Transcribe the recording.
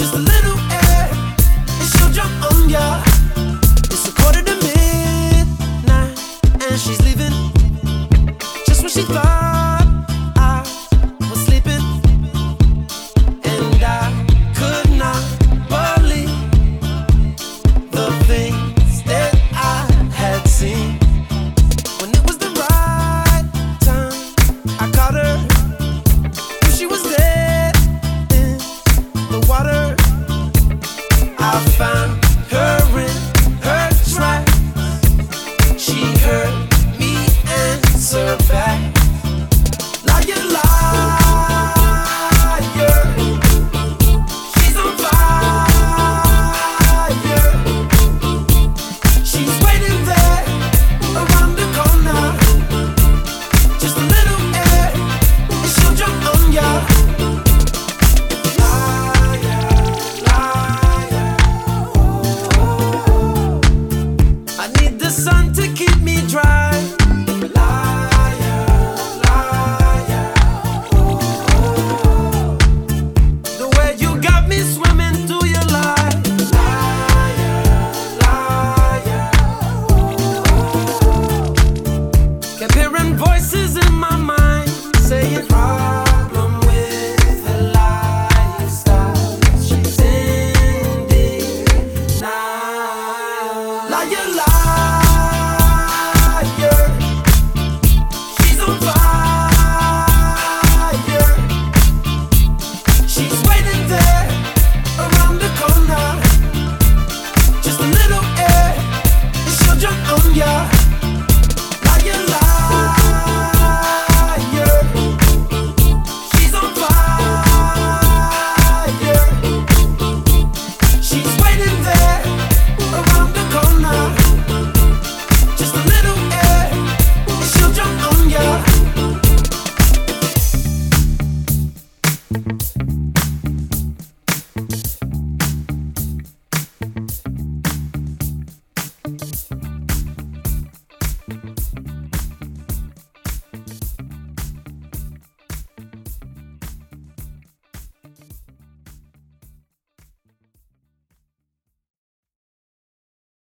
Just a little air, and she'll jump on ya. It's a quarter to midnight, and she's leaving just when she thought I was sleeping. And I could not believe the things that I had seen. When it was the right time, I caught her. Knew she was dead in the water. I found